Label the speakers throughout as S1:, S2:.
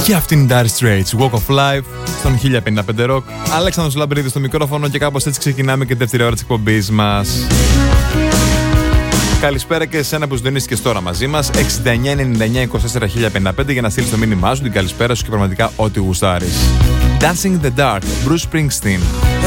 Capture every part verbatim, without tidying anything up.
S1: Και αυτήν είναι Dire Straits, Walk of Life, στον χίλια πενήντα πέντε Rock. Αλέξανδρος Λαμπρίδης στο μικρόφωνο και κάπως έτσι ξεκινάμε και τη δεύτερη ώρα της εκπομπής μας. Καλησπέρα και σε εσένα που συντονίστηκες τώρα μαζί μας. εξήντα εννιά ενενήντα εννιά είκοσι τέσσερα χίλια πενήντα πέντε για να στείλεις το μήνυμά σου, την καλησπέρα σου και πραγματικά ό,τι γουστάρεις. Dancing in the Dark, Bruce Springsteen.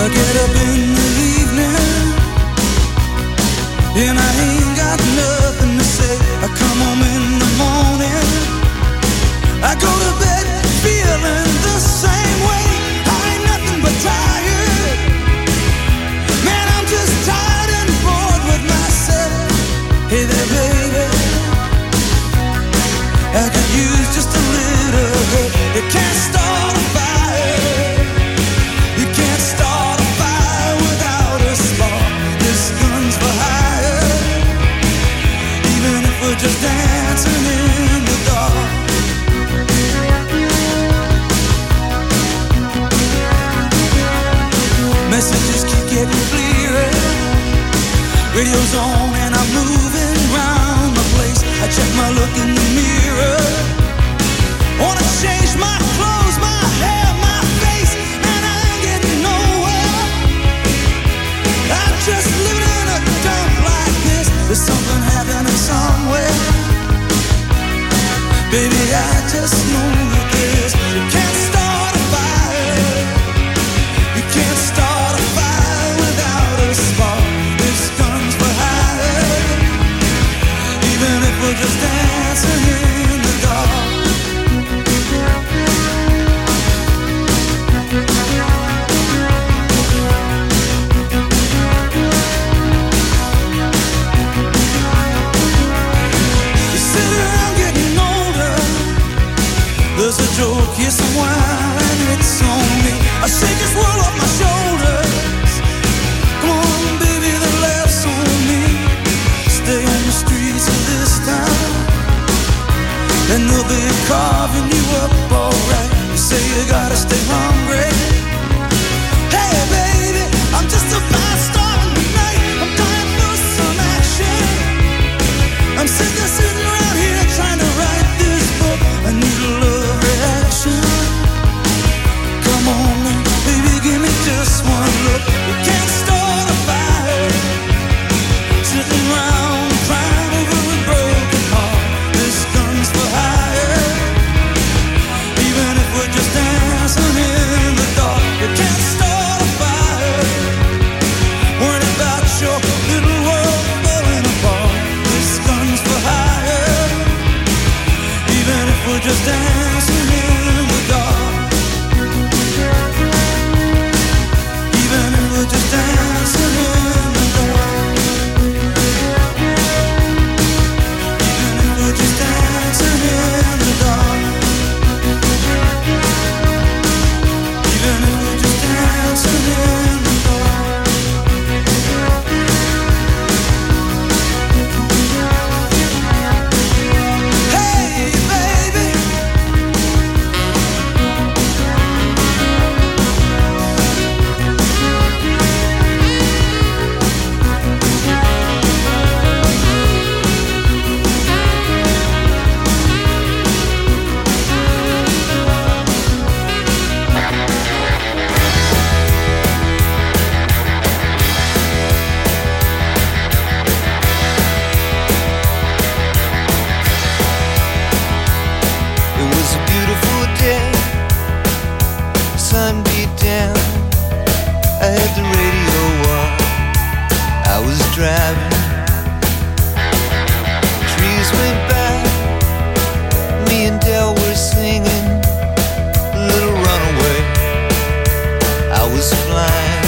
S2: And I ain't got nothing to say. I come home in the morning, I go to bed feeling the same way. I ain't nothing but tired. Man, I'm just tired and bored with myself. Hey there, baby, I could use just a little help. You can't start a fire. You can't start a fire without a spark. This gun's for hire. Even if we're just dancing in the dark. Messages keep getting clearer. Radio's on and I'm moving round the place. I check my look in the mirror. Wanna change my clothes, my hair, my face, and I ain't getting nowhere. I'm just living in a dump like this. There's something happening somewhere. Baby, I just know that this. You can't start a fire. You can't start a fire without a spark. This gun's for hire. Even if we're just dancing in the dark. You sit around getting older. There's a joke here somewhere and it's on me. I shake this world off my shoulders. Come on, baby, the laughs on me. Stay on the streets of this town, and they'll be carving you up alright. You say you gotta stay hungry. Hey, baby, I'm just about starting tonight. I'm dying for some action. I'm sick of sitting around here trying to write this book. I need a love reaction. Come on now, baby, give me just one look. You can't start a fire sitting around crying over a broken heart. This gun's for hire. Even if we're just dancing in the dark, you can't start a fire worrying about your little world falling apart. This gun's for hire. Even if we're just dancing in the dark. Even if we're just dancing in the dark. Even if we're just dancing in the dark. Even if we're just dancing in the dark. Hey, baby. It was a beautiful day, sun beat down. I had the radio on, I was driving. Trees went by, me and Del were singing a little runaway. I was flying,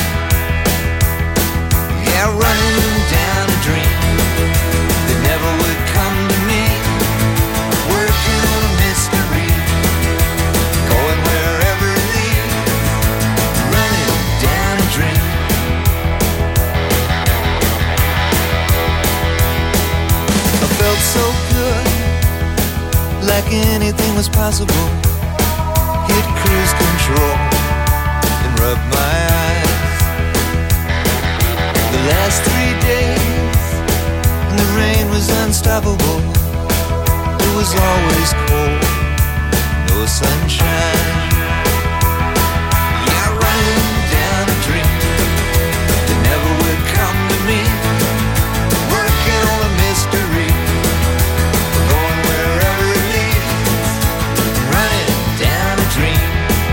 S2: yeah, running down a dream that never would come to me. Working on a mystery, going wherever it leads, running down a dream. I felt so good, like anything was possible. Hit cruise control and rub my eyes. The last three days, and the rain was unstoppable. It was always cold, no oh sunshine. Yeah, running down a dream that never would come to me. Working on a mystery, going wherever it leads. Running down a dream.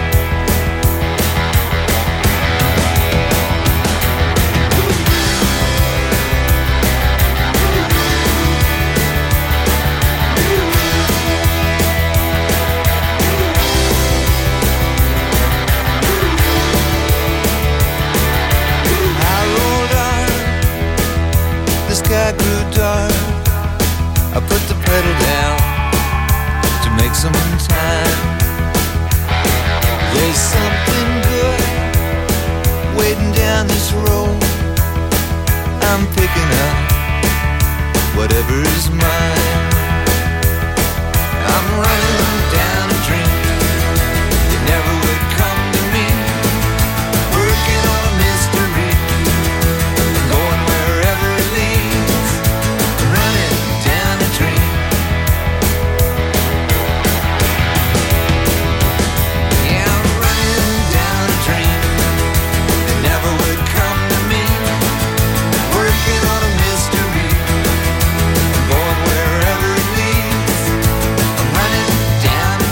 S2: Sky grew dark. I put the pedal down to make some time. There's something good waiting down this road. I'm picking up whatever is mine. I'm running down a dream that never would come to me. Working on a mystery, going wherever it leads. Running down a dream. Yeah, I'm running down a dream that never would come to me. Working on a mystery, going wherever it leads. I'm running down a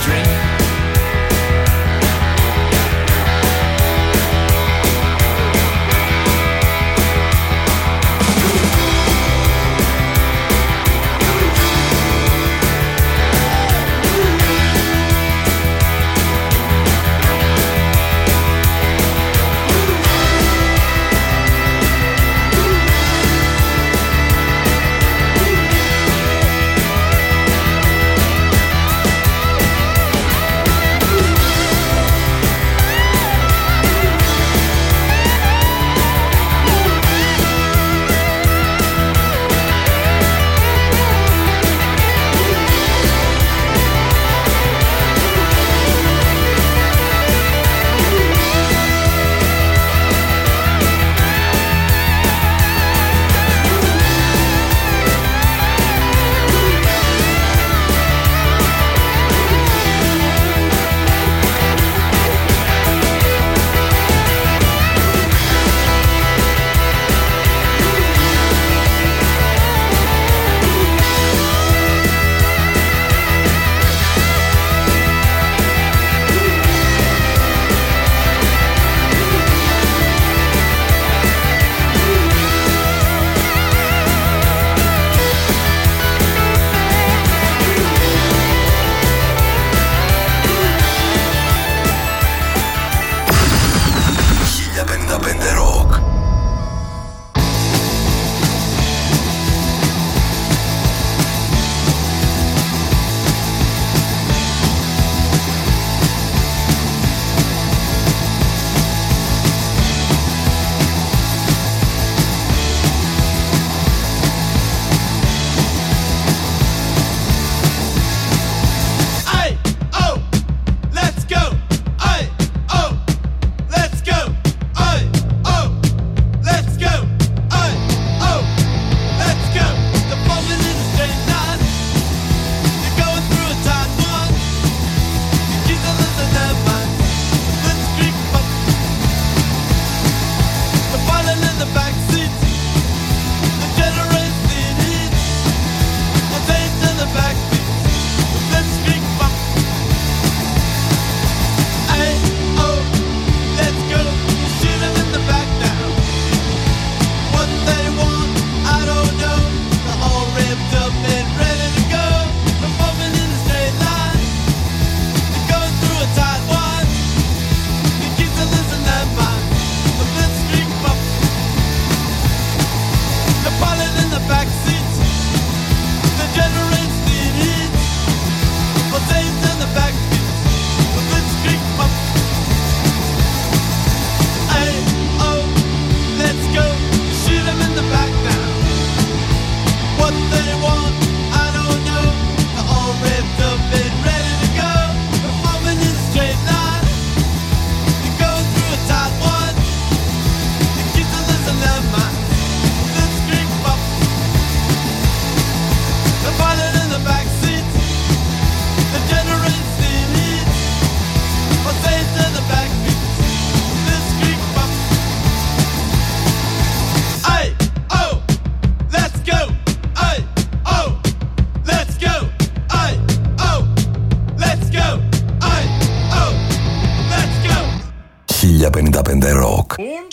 S3: πενήντα πέντε Rock.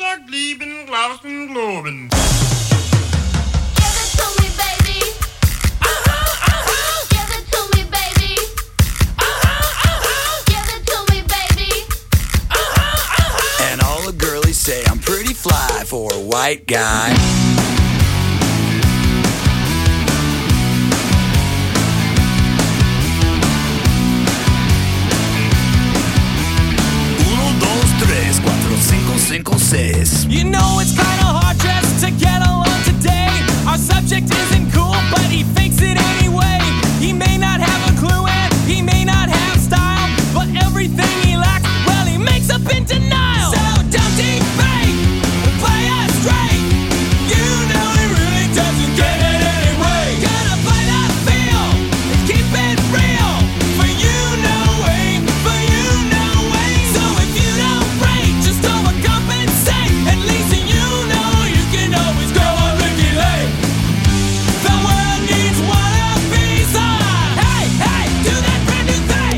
S4: And all the girlies say I'm pretty fly for a white guy.
S2: You know it's kinda hard just to get along today. Our subject isn't cool, but he fakes it anyway. He may not have a clue and he may not have style, but everything he lacks, well, he makes up in denial. So don't debate, play us straight. You know he really doesn't get it anyway. Gotta play that feel and keep it real. For you, no way, for you, no way. So if you don't break, just overcompensate. At least you know you can always go on Ricky Lake. The world needs one of these on. Hey, hey, do that brand new thing.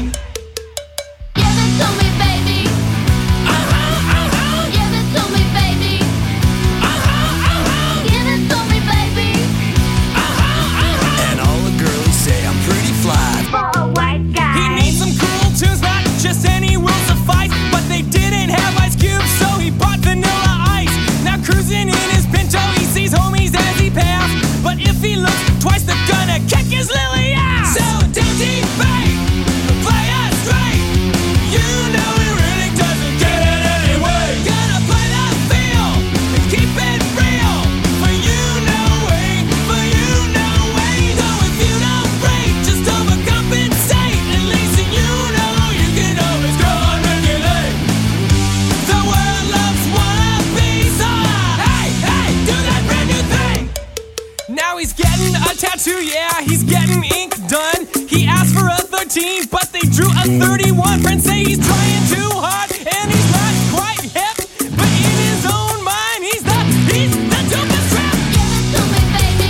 S5: Give it to me, baby.
S2: Uh-huh, uh-huh.
S5: Give it to me, baby.
S2: Uh-huh, uh-huh.
S5: Give it to me, baby.
S2: Uh-huh, uh-huh.
S4: And all the girlies say I'm pretty fly.
S5: For a white guy.
S2: He needs some cool tunes, not just any will suffice. But they didn't have Ice Cube, so he bought Vanilla Ice. Now cruising in his Pinto, he sees homies as he passed. But if he looks twice, they're gonna kick his lily ass. So don't debate, play us straight. You know he really doesn't get it anyway. Gotta play that feel and keep it real. For you, no way, for you, no way. So if you don't break, just overcompensate. At least you know you can always go on regulate. The world loves wannabes on. Hey, hey, do that brand new thing. Now he's getting a tattoo, yeah, he's getting ink done. He asked for a thirteen, but they drew a thirty-one. Friends say he's trying too hard, and he's not quite hip. But in his own mind, he's the, he's the dopest rap.
S5: Give it to me, baby.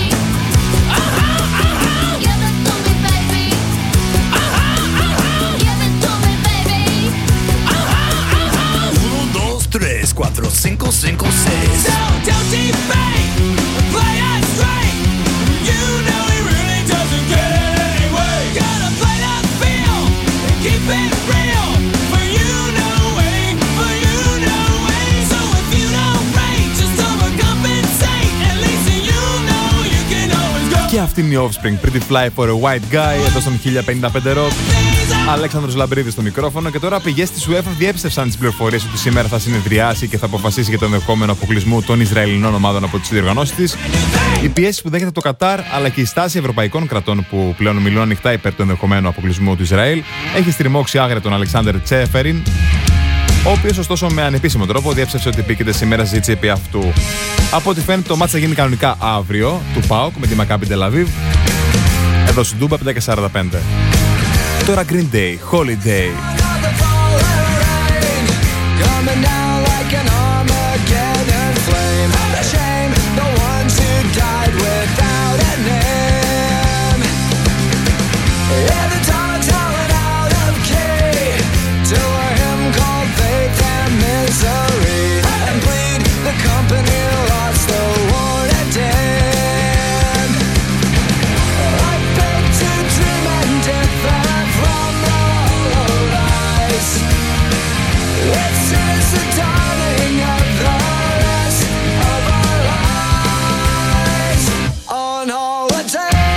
S2: Uh-huh, uh-huh,
S5: Give it to me, baby.
S2: uh-huh, uh-huh,
S5: Give it to me, baby.
S2: uh-huh, uh-huh.
S4: Uno, dos, tres, cuatro, cinco, cinco, seis.
S2: So don't debate, play us straight. You know he really doesn't get it anyway. Gotta play that feel and keep it real. For you, no way, for you, no way. So if you don't break, just overcompensate. At least you know you can always go.
S1: Και αυτή είναι η Offspring, Pretty Fly for a White Guy, εδώ στον χίλια πενήντα πέντε Rock. Αλέξανδρος Λαμπρίδης στο μικρόφωνο. Και τώρα πηγές της UEFA διέψευσαν τις πληροφορίες ότι σήμερα θα συνεδριάσει και θα αποφασίσει για τον ενδεχόμενο αποκλεισμό των Ισραηλινών ομάδων από τις διοργανώσεις της. Οι πιέσεις που δέχεται το Κατάρ, αλλά και η στάση ευρωπαϊκών κρατών που πλέον μιλούν ανοιχτά υπέρ του ενδεχομένου αποκλεισμού του Ισραήλ, έχει στριμώξει άγρια τον Αλεξάνδερ Τσέφεριν, ο οποίος ωστόσο με ανεπίσημο τρόπο διέψευσε ότι επίκειται σήμερα συζήτηση επί αυτού. Από ό,τι φαίνεται, το μάτς θα γίνει κανονικά αύριο του ΠΑΟΚ με τη Μακάμπι Τελαβίβ, εδώ στην Τούμπα πέντε και σαράντα πέντε. Τώρα Green Day, Holiday.
S6: Coming down like an Armageddon flame. A shame, the ones who died without a name. Yeah, the dog's howling out of key to a hymn called Faith and Misery. And bleed, the company lost the war and dead. I beg to dream and differ from the hollow lies. It's since the dawning of the rest of our lives on holiday.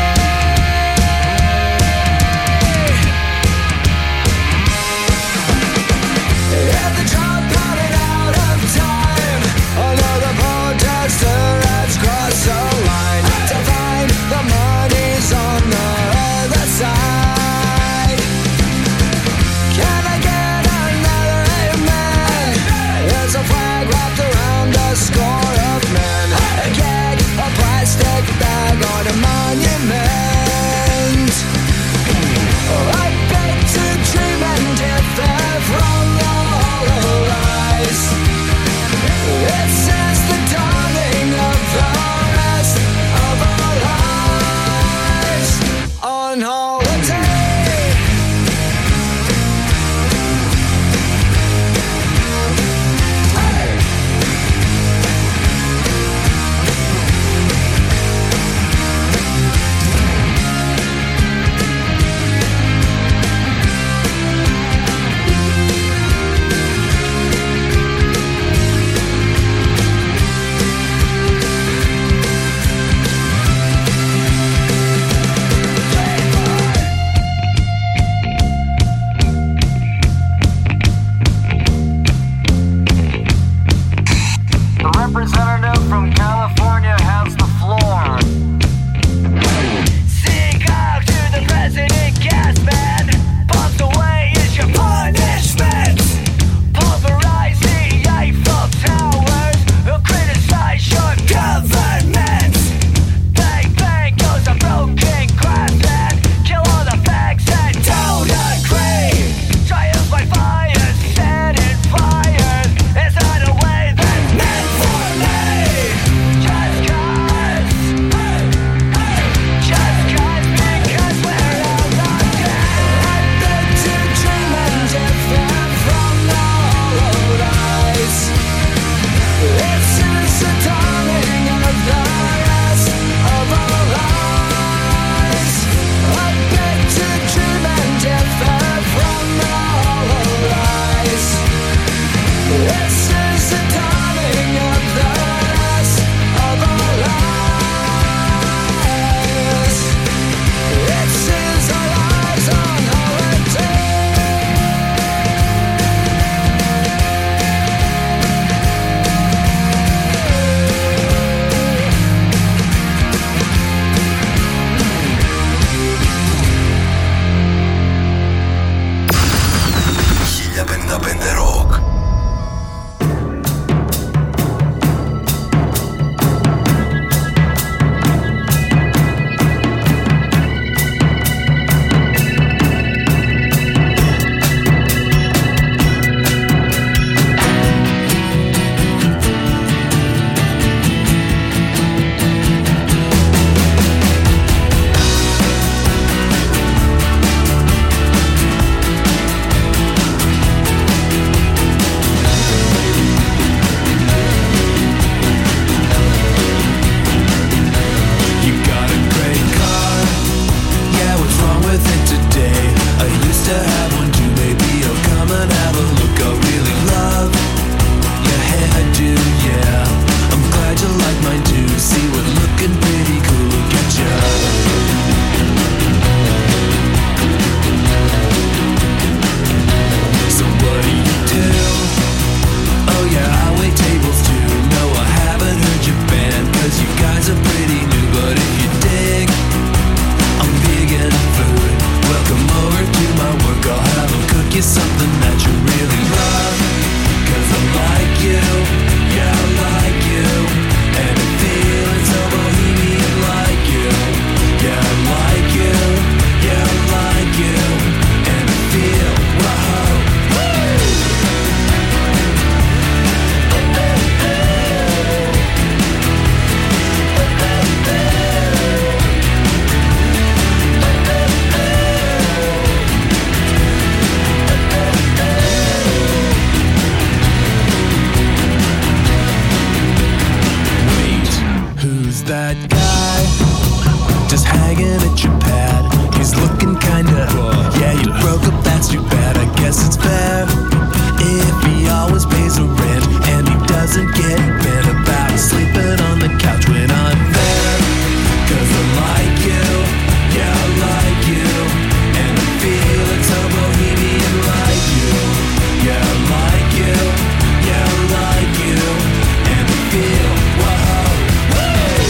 S6: Yeah, the drum pounded out of time. Another protester has crossed the line to find the money's on the other side. Can I get another amen? There's a flag wrapped around a score of men. A gag, a plastic bag on a monument. I beg to dream and differ from the hollow lies. It's since the dawning of the rest of our lives on holiday.
S3: guy just hanging at your pad. He's looking kinda, yeah, you broke up, that's too bad. I guess it's fair if he always pays the rent and he doesn't get bent about sleeping on the couch when I'm there. Cause I like you, yeah, I like you, and I feel it's so bohemian like you. Yeah, I like you, yeah, I like you, and I feel, whoa, whoa.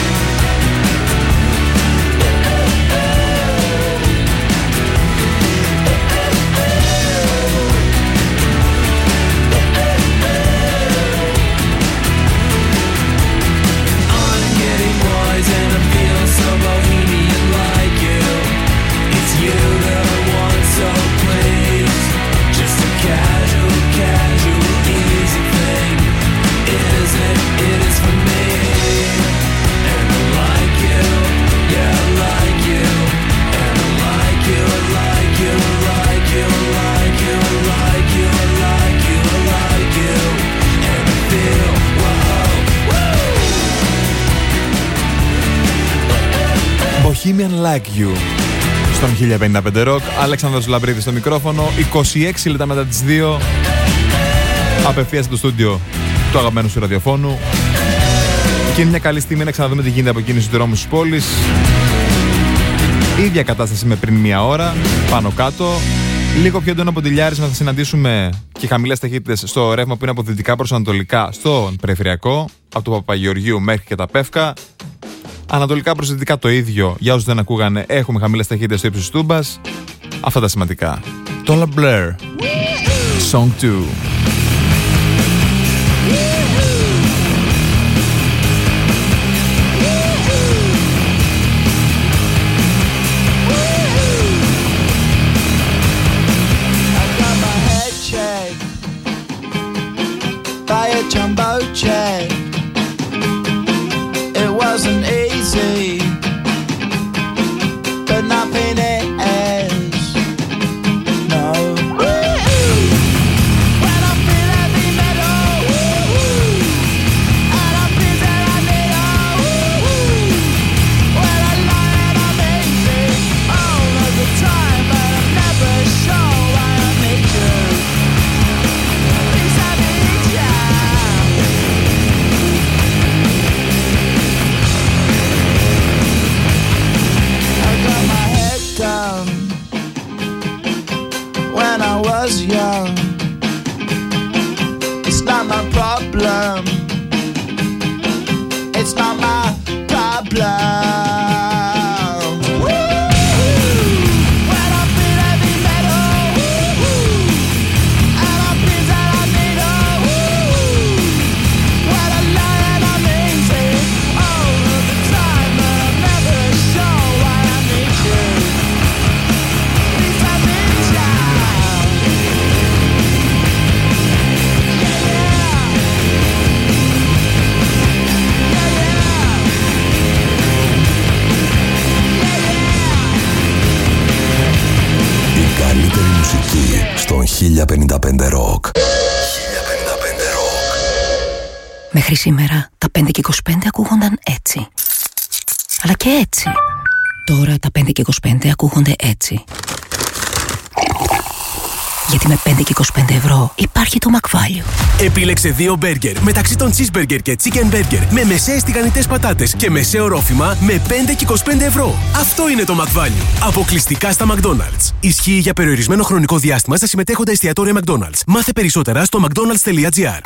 S3: I'm getting noise and I feel so bohemian like you. It's you that I want, so please, just a casual, casual, easy thing. Is it? It is for me. And I like you, yeah, I like you. And I like you, I like you, I like you, I like you, I like you, I like you, I like you. And I feel, whoa, woo.
S1: Bohemian Like You στον χίλια πενήντα πέντε Rock. Αλέξανδρος Λαμπρίδης στο μικρόφωνο. είκοσι έξι λεπτά μετά τις δύο. Απευθείας στο στούντιο του αγαπημένου σου ραδιοφώνου. Και είναι μια καλή στιγμή να ξαναδούμε τι γίνεται από κίνηση του δρόμου της πόλης. Η ίδια κατάσταση με πριν μία ώρα. Πάνω κάτω. Λίγο πιο έντονο ποντιλιάρισμα θα συναντήσουμε και χαμηλές ταχύτητες στο ρεύμα που είναι από δυτικά προς ανατολικά στον περιφερειακό. Από το Παπαγεωργίου μέχρι και τα Πεύκα. Ανατολικά προς δυτικά το ίδιο. Για όσους δεν ακούγανε, έχουμε χαμηλές ταχύτητες στο ύψος της Τούμπας. Αυτά τα σημαντικά. Το La Blair Song two.
S6: By a jumbo jet, it wasn't easy, but nothing is. No. When I feel heavy metal, and I feel that I need a. When I lie and I'm easy all of the time, but I'm never sure why I need you. Please I need you. Down when I was young. It's not my problem. It's not my problem. When I feel heavy metal, and I feel that I need a. When I lie and I'm easy all of the time, but I'm never sure why I need you.
S7: Στον χίλια πενήντα πέντε Rock. χίλια πενήντα πέντε Rock.
S8: Μέχρι σήμερα τα πέντε και είκοσι πέντε ακούγονταν έτσι. Αλλά και έτσι. Τώρα τα πέντε και είκοσι πέντε ακούγονται έτσι. Γιατί με πέντε και είκοσι πέντε ευρώ υπάρχει το McValue.
S9: Επίλεξε δύο μπέργκερ μεταξύ των cheeseburger και chicken burger με μεσαίες τηγανιτές πατάτες και μεσαίο ρόφημα με πέντε και είκοσι πέντε ευρώ. Αυτό είναι το McValue. Αποκλειστικά στα McDonald's. Ισχύει για περιορισμένο χρονικό διάστημα στα συμμετέχοντα εστιατόρια McDonald's. Μάθε περισσότερα στο mcdonalds.gr.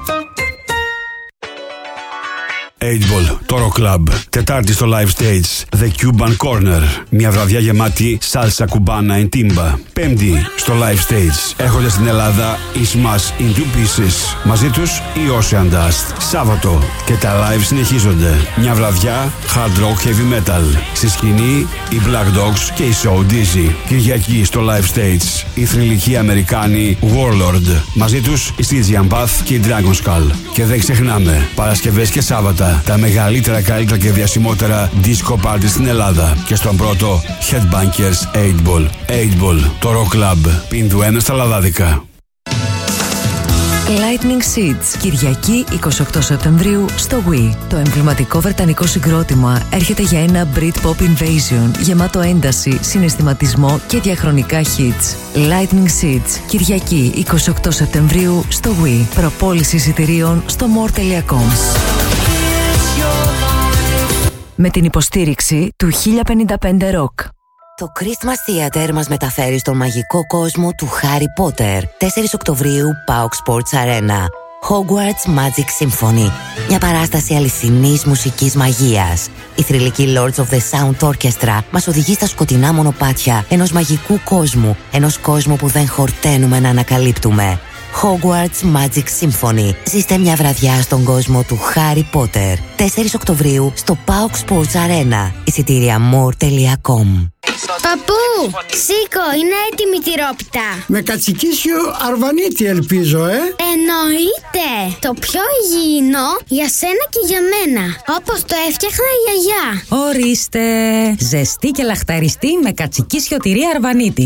S10: eight ball, Toro Club. Τετάρτη στο live stage, The Cuban Corner. Μια βραδιά γεμάτη σάλσα, κουμπάνα and timba. Πέμπτη στο live stage, έρχονται στην Ελλάδα οι Smash in Two Pieces. Μαζί τους οι Ocean Dust. Σάββατο και τα live συνεχίζονται. Μια βραδιά hard rock heavy metal. Στη σκηνή οι Black Dogs και η Show Dizzy. Κυριακή στο live stage, οι θρυλικοί Αμερικάνοι Warlord. Μαζί τους η Stygian Path και η Dragon Skull. Και δεν ξεχνάμε, Παρασκευές και Σάββατα, τα μεγαλύτερα, καλύτερα και διασημότερα disco party στην Ελλάδα. Και στον πρώτο Headbangers eight ball. eight ball, Toro Club. Πίνδου ένα στα λαδάδικα.
S8: Lightning Seeds, Κυριακή εικοστή όγδοη Σεπτεμβρίου στο Wii. Το εμβληματικό βρετανικό συγκρότημα έρχεται για ένα Britpop Invasion γεμάτο ένταση, συναισθηματισμό και διαχρονικά hits. Lightning Seeds, Κυριακή εικοστή όγδοη Σεπτεμβρίου στο Wii. Προπόληση εισιτηρίων στο more τελεία com. Με την υποστήριξη του χίλια πενήντα πέντε Rock.
S11: Το Christmas Theater μας μεταφέρει στον μαγικό κόσμο του Harry Potter. τέσσερις Οκτωβρίου, πάοκ Sports Arena. Hogwarts Magic Symphony. Μια παράσταση αληθινής μουσικής μαγείας. Η θρυλική Lords of the Sound Orchestra μας οδηγεί στα σκοτεινά μονοπάτια ενός μαγικού κόσμου. Ενός κόσμου που δεν χορταίνουμε να ανακαλύπτουμε. Hogwarts Magic Symphony. Ζήστε μια βραδιά στον κόσμο του Harry Potter. τέσσερις Οκτωβρίου στο πάοκ Sports Arena. Εισιτήρια more τελεία com.
S5: Παππού, σήκω, είναι έτοιμη η τυρόπιτα.
S12: Με κατσικίσιο αρβανίτη ελπίζω, ε.
S5: Εννοείται. Το πιο υγιεινό για σένα και για μένα. Όπως το έφτιαχνα η γιαγιά.
S8: Ορίστε. Ζεστή και λαχταριστή με κατσικίσιο τυρί αρβανίτη.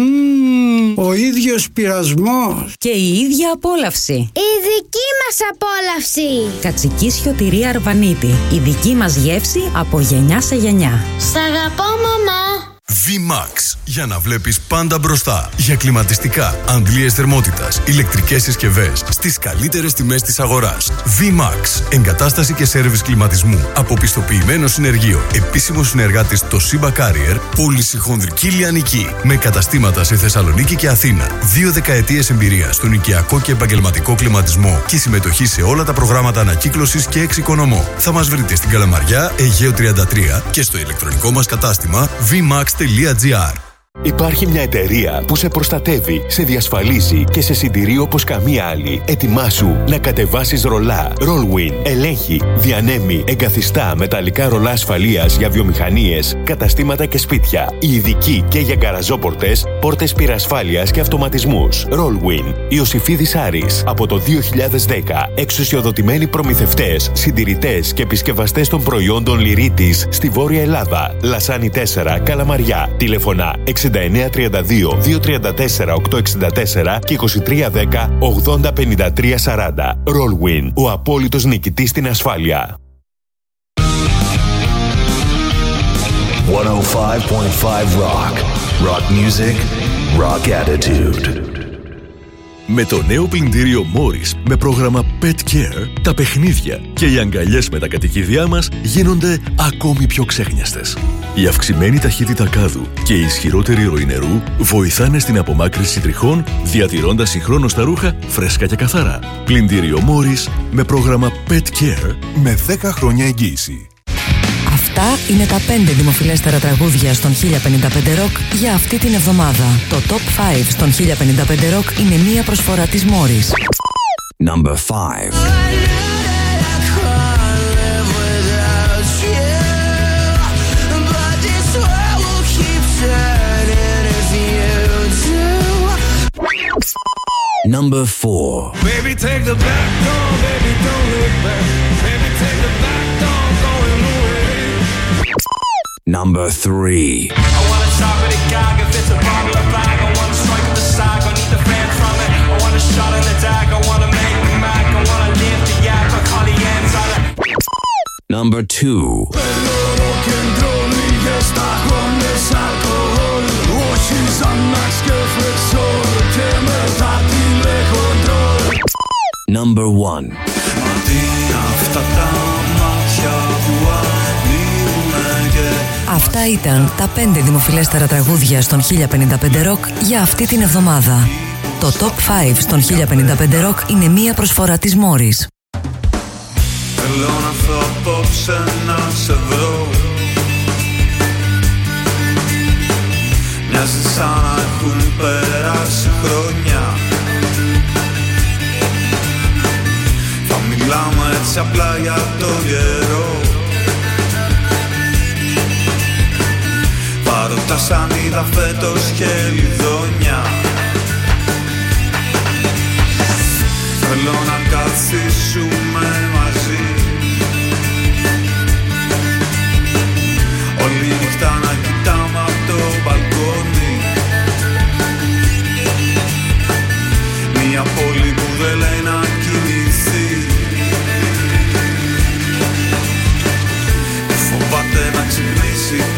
S12: Mm, ο ίδιος πειρασμός.
S8: Και η ίδια απόλαυση.
S5: Η δική μας απόλαυση.
S8: Κατσικίσιο τυρί αρβανίτη. Η δική μας γεύση από γενιά σε γενιά.
S5: Σ' αγαπώ, μαμά.
S7: V-Max. Για να βλέπεις πάντα μπροστά. Για κλιματιστικά, αντλίες θερμότητας, ηλεκτρικές συσκευές στις καλύτερες τιμές της αγοράς. V-Max. Εγκατάσταση και σέρβις κλιματισμού. Αποπιστοποιημένο συνεργείο. Επίσημο συνεργάτης Toshiba Carrier. Πώληση χονδρική λιανική. Με καταστήματα σε Θεσσαλονίκη και Αθήνα. Δύο δεκαετίες εμπειρία στον οικιακό και επαγγελματικό κλιματισμό και συμμετοχή σε όλα τα προγράμματα ανακύκλωσης και εξοικονομώ. Θα μας βρείτε στην Καλαμαριά, Αιγαίο τριάντα τρία και στο ηλεκτρονικό μας κατάστημα βι μαξ τελεία τζι άρ.
S13: Υπάρχει μια εταιρεία που σε προστατεύει, σε διασφαλίζει και σε συντηρεί όπως καμία άλλη. Ετοιμάσου να κατεβάσεις ρολά. Rollwin ελέγχει, διανέμει, εγκαθιστά μεταλλικά ρολά ασφαλείας για βιομηχανίες, καταστήματα και σπίτια. Ειδικοί και για γκαραζόπορτες, πόρτες πυρασφάλειας και αυτοματισμούς. Rollwin. Ιωσηφίδης Άρης. Από το δύο χιλιάδες δέκα. Εξουσιοδοτημένοι προμηθευτές, συντηρητές και επισκευαστές των προϊόντων Λυρίτης στη Βόρεια Ελλάδα. Λασάνι τέσσερα, Καλαμαριά. Τηλεφωνά εξήντα εννέα τριάντα δύο διακόσια τριάντα τέσσερα οκτακόσια εξήντα τέσσερα και είκοσι τρία δέκα ογδόντα πενήντα τρία σαράντα. Rollwin, ο απόλυτος νικητής στην ασφάλεια.
S7: εκατόν πέντε κόμμα πέντε Rock. Rock music, rock attitude. Με το νέο πλυντήριο Morris με πρόγραμμα Pet Care, τα παιχνίδια και οι αγκαλιές με τα κατοικίδια μας γίνονται ακόμη πιο ξέχνιαστες. Η αυξημένη ταχύτητα κάδου και η ισχυρότερη ροή νερού βοηθάνε στην απομάκρυνση τριχών, διατηρώντας συγχρόνως τα ρούχα φρέσκα και καθαρά. Πλυντήριο Morris με πρόγραμμα Pet Care με δέκα χρόνια εγγύηση.
S8: Αυτά είναι τα πέντε δημοφιλέστερα τραγούδια στον χίλια πενήντα πέντε Rock για αυτή την εβδομάδα. Το Top πέντε στον χίλια πενήντα πέντε Rock είναι μία προσφορά της Morris.
S7: Number five. Number four.
S2: Baby, take the back door, baby, don't look back. Baby, take the back door, going away.
S7: Number three.
S3: I wanna chop it a gag if it's a bottle of bag. I wanna strike at the sag, I need the fan from it. I want a shot in the dag, I wanna make me mad. I wanna live the yak, I call the ends out of.
S7: Number two. Number one.
S8: Αυτά ήταν τα πέντε δημοφιλέστερα τραγούδια στον χίλια πενήντα πέντε Rock για αυτή την εβδομάδα. Το Top πέντε στον χίλια πενήντα πέντε Rock είναι μία προσφορά της Morris.
S2: Θέλω να έρθω απόψε να σε βρω. Μοιάζει σαν να έχουν περάσει χρόνια. Θα μιλάμε έτσι απλά για το καιρό. Παρότα σαν είδα φέτος και λιδόνια. Θέλω να καθίσουμε μαζί. Όλη νύχτα να κοιτάμε απ' το μπαλκόνι. Μια πόλη που δεν λέει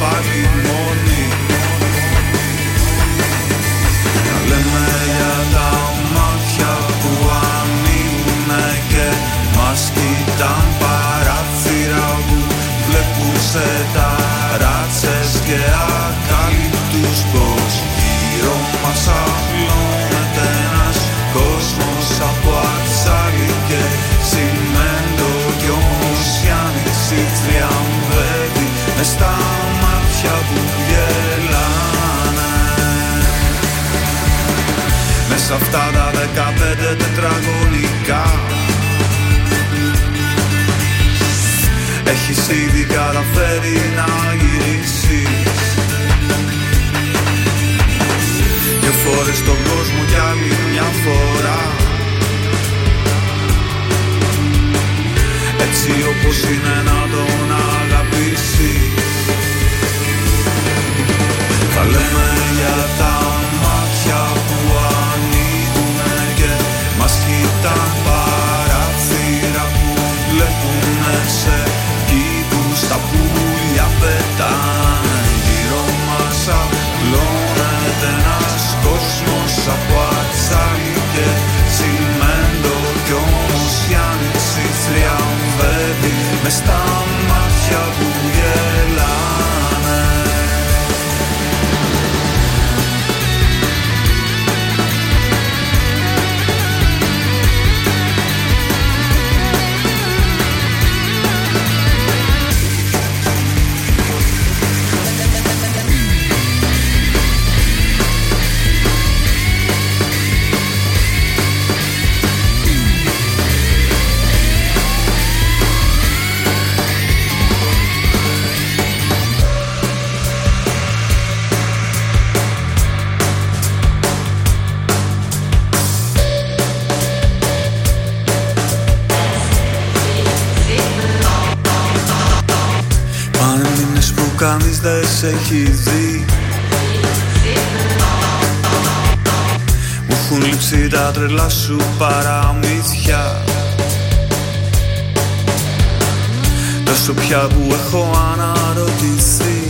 S14: πάλι μόνοι. Να λέμε για τα μάτια που ανοίγουνε και μας κοιτάν, παράθυρα που βλέπουν σε ταράτσες και ακάλυπτους πως γύρω μας απλώνεται ένας κόσμος από ατσάλι και τσιμέντο κι όμως η άνοιξη τριαμβεύει μες στα μάτια που γελάνε. Μέσα αυτά τα δεκαπέντε τετραγωνικά έχεις ήδη καταφέρει να γυρίσεις δυο φορές τον κόσμο κι άλλη μια φορά. Έτσι όπως είναι να τον αγαπήσεις. Θα λέμε για τα μάτια που ανοίγουνε και μας κοιτάν, παράθυρα που βλέπουνε σε κήπους, τα πουλιά πετάνε. Γύρω μας απλώνεται ένας κόσμος από ατσάλι και τσιμέντο κι όμως η άνοιξη θριαμβεύει μες στα μάτια που γελάνε. Κανείς δεν σε έχει δει. Μου έχουν λείψει τα τρελά σου παραμύθια. Τόσο πια που έχω αναρωτηθεί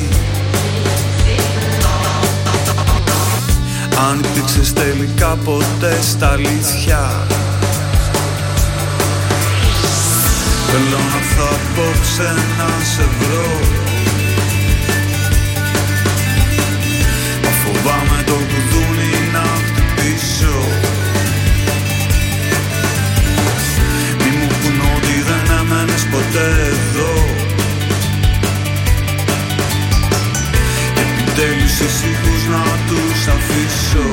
S14: αν υπήρξες τελικά ποτέ στα αλήθεια. Θέλω να έρθω απόψε να σε βρω. Φοβάμαι το κουδούνι να χτυπήσω. Μη μου πουν ότι δεν έμενες ποτέ εδώ. Επιτέλους ησυχούς να τους αφήσω.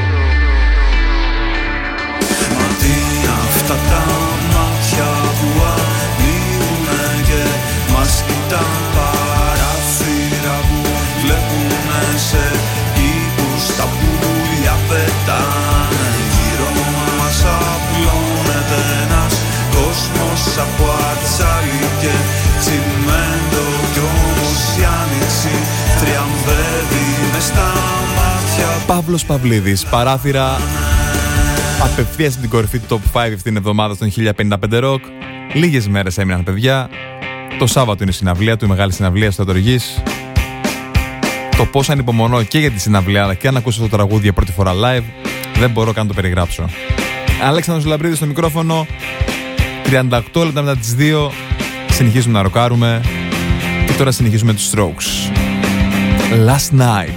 S14: Μα τι αυτά τα μάτια που ανοίγουνε και μας κοιτάν, παράθυρα που βλέπουνε σε τα πουλιά πετάνε. Γύρω μας απλώνεται ένας κόσμος από ατσάλι και τσιμέντο κι όμως η άνοιξη τριαμβεύει μες στα μάτια.
S1: Παύλος Παυλίδης, παράθυρα, απευθείας στην κορυφή του Top πέντε αυτήν την εβδομάδα στον χίλια πενήντα πέντε Rock. Λίγες μέρες έμειναν, παιδιά. Το Σάββατο είναι η συναυλία του, η μεγάλη συναυλία στο Ατοργής. Το πώς ανυπομονώ και για τη συναυλία αλλά και αν ακούσω το τραγούδι για πρώτη φορά live, δεν μπορώ καν να το περιγράψω. Αλέξανδρος Λαμπρίδης στο μικρόφωνο. τριάντα οκτώ λεπτά μετά τις δύο συνεχίζουμε να ροκάρουμε και τώρα συνεχίζουμε τους Strokes. Last Night.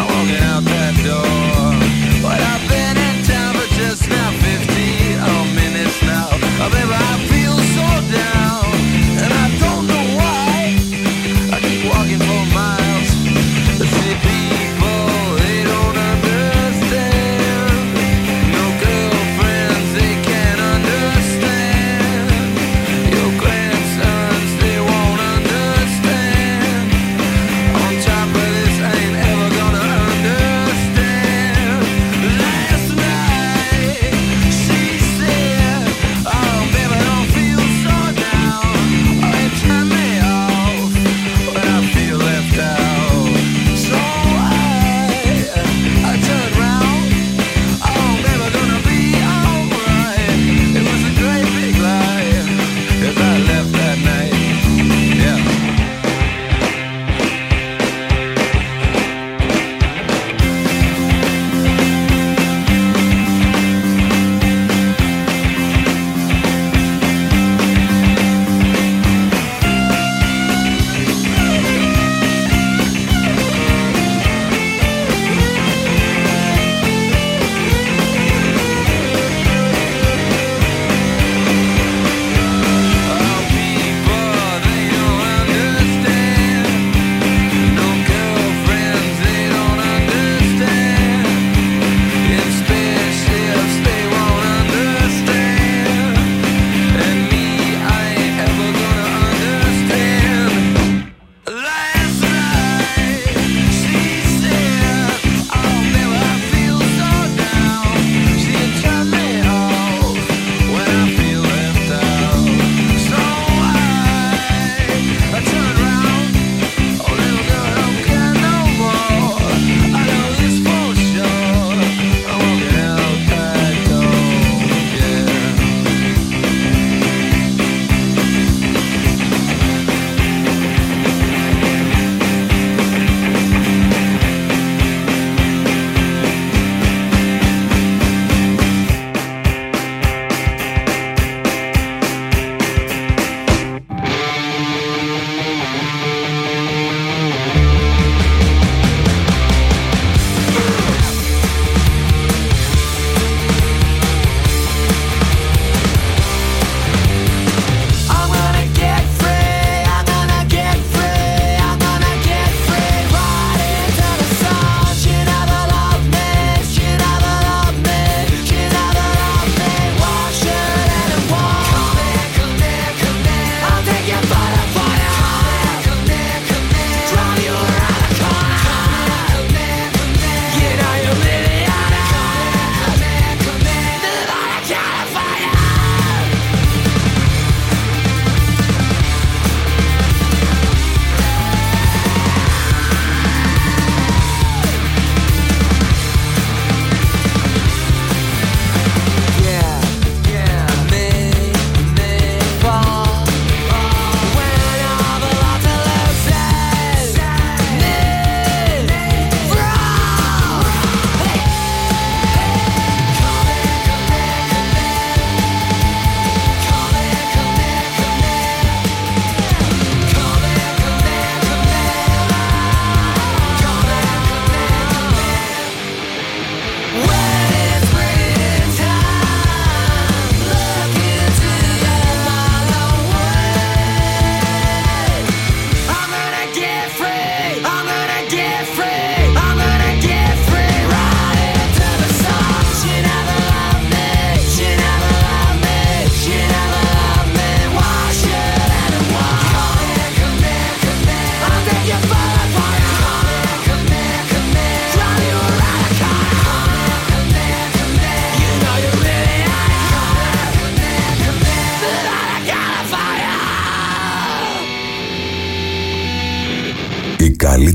S3: Just now fifty, a minute.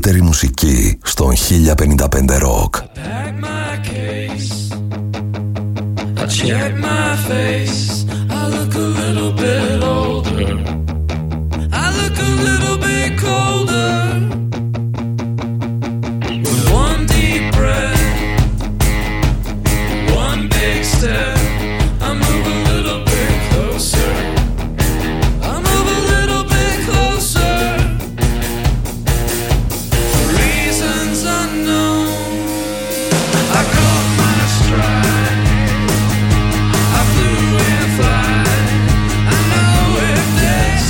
S15: καλύτερη μουσική στον χίλια πενήντα πέντε Rock.
S3: I check my face, I look a little bit older, I look a little bit colder. With one deep breath, one big step, I move a little bit closer, I move a little bit closer. For reasons unknown, I caught my stride. I know if there's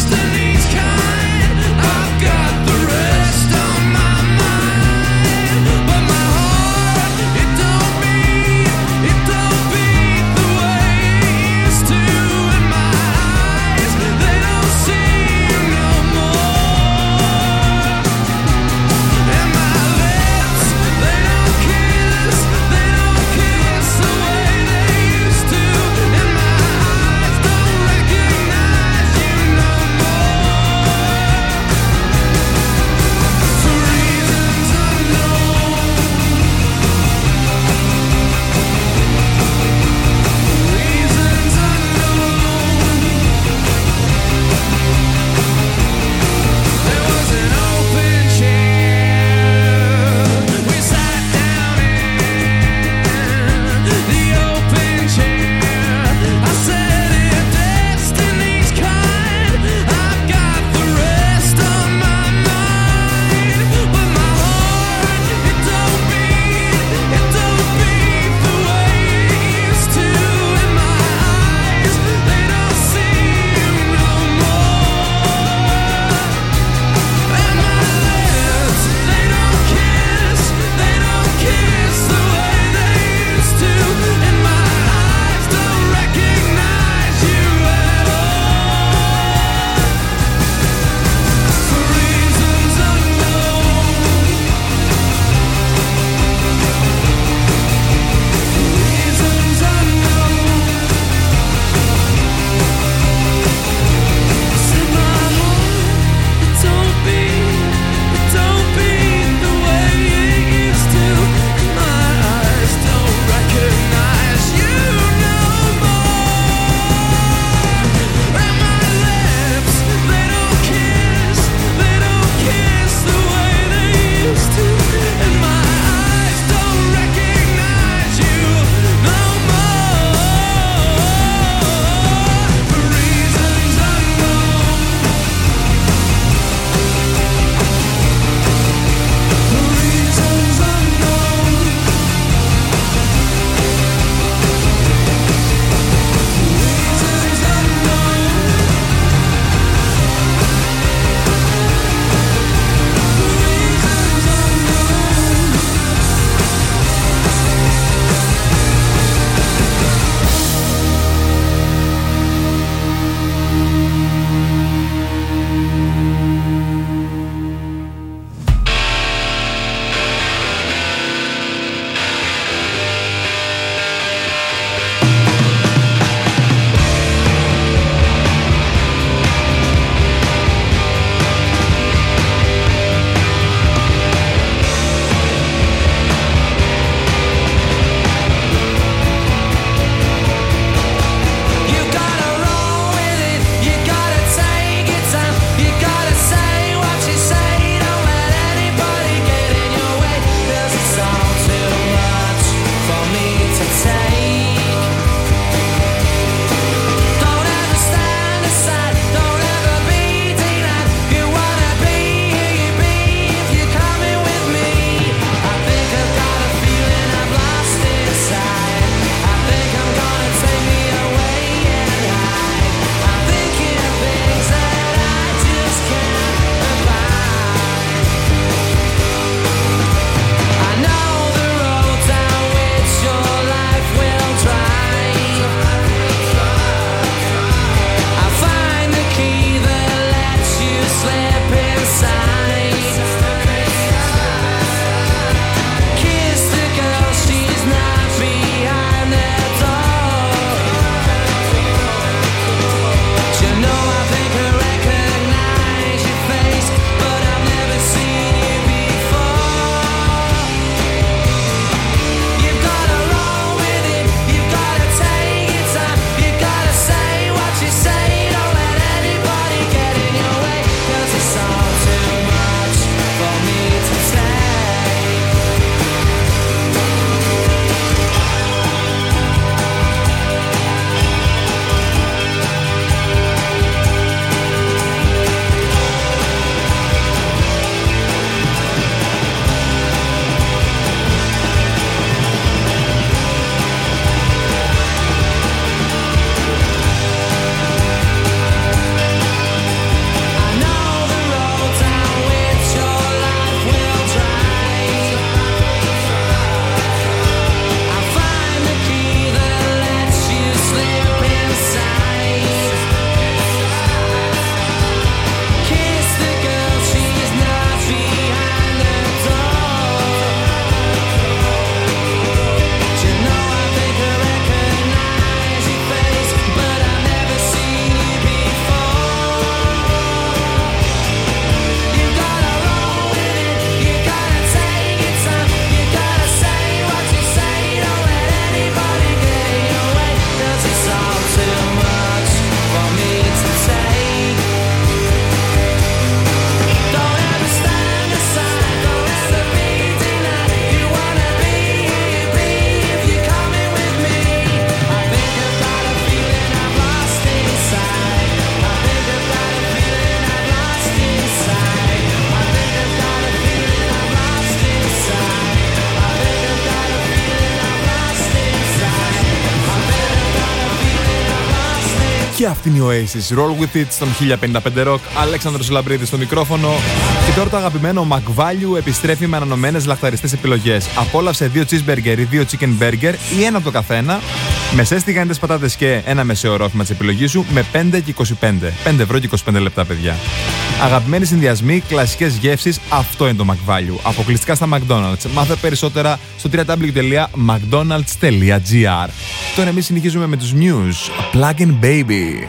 S1: Και αυτή είναι η Oasis. Roll with it στον χίλια πενήντα πέντε Rock. Αλέξανδρος Λαμπρίδης στο μικρόφωνο. Και τώρα το αγαπημένο McValue επιστρέφει με ανανομμένες λαχταριστές επιλογές. Απόλαυσε δύο cheeseburger ή δύο chicken burger ή ένα από το καθένα. Μεσαίες τηγανιτές πατάτες και ένα μεσαίο ρόφημα της επιλογής σου με πέντε και είκοσι πέντε. πέντε ευρώ και είκοσι πέντε λεπτά, παιδιά. Αγαπημένοι συνδυασμοί, κλασικές γεύσεις, αυτό είναι το McValue. Αποκλειστικά στα McDonald's. Μάθε περισσότερα στο double-u double-u double-u τελεία mcdonalds τελεία gr. Τώρα εμείς συνεχίζουμε με τους Muse. Plug in Baby.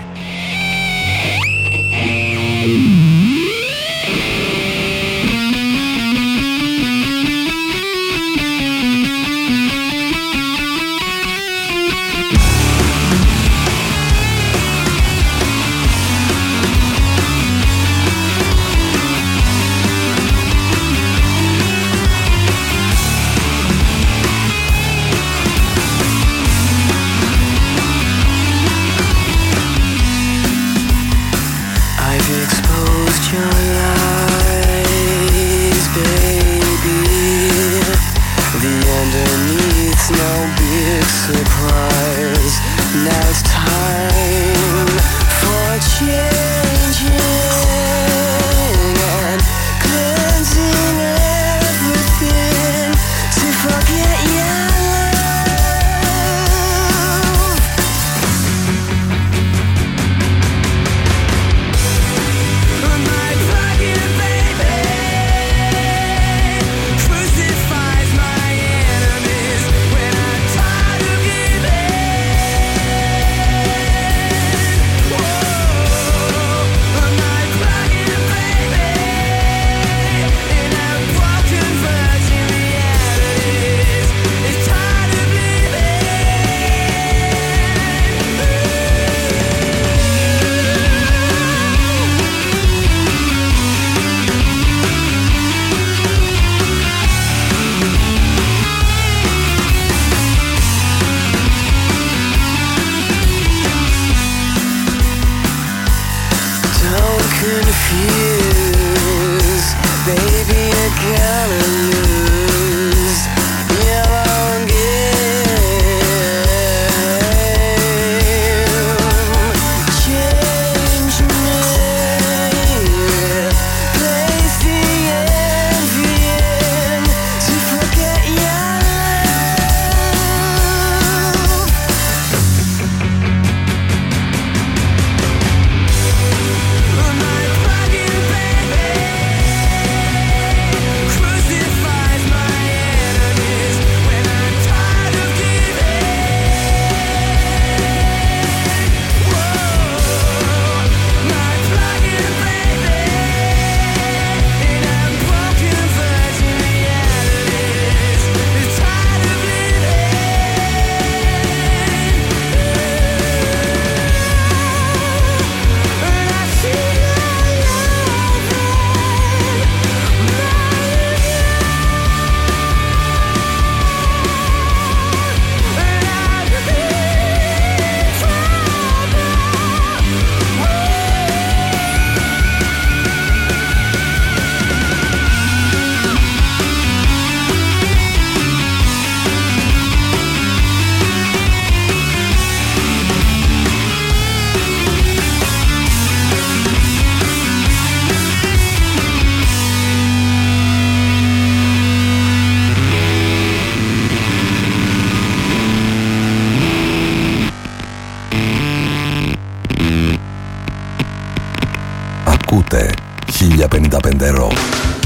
S15: χίλια πενήντα πέντε Rock.